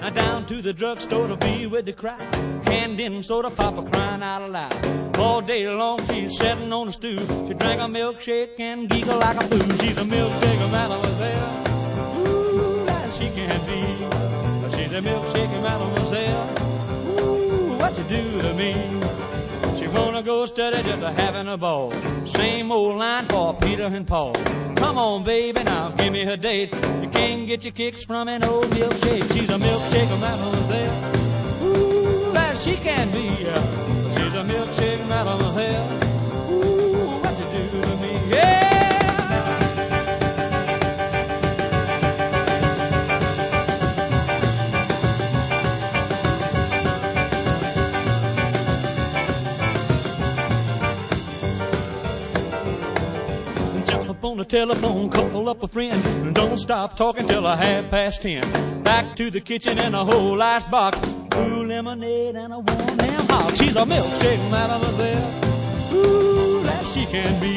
down to the drugstore to be with the crowd. Candy and soda, Papa crying out aloud. All day long she's sitting on the stoop. She drank a milkshake and giggle like a fool. She's a milkshake, mademoiselle. Ooh, that she can be. She's a milkshake, mademoiselle. Ooh, what you do to me? She wanna go study just a having a ball. Same old line for Peter and Paul. Come on, baby, now give me her date. You can't get your kicks from an old milkshake. She's a milkshake, mademoiselle. Ooh, that she can be. She's a milkshake, mademoiselle. Ooh, what you do to me? Yeah! On the telephone, call up a friend. Don't stop talking till 10:30. Back to the kitchen and a whole icebox. Blue lemonade and a warm damn hot. She's a milkshake, mademoiselle. Ooh, that she can be.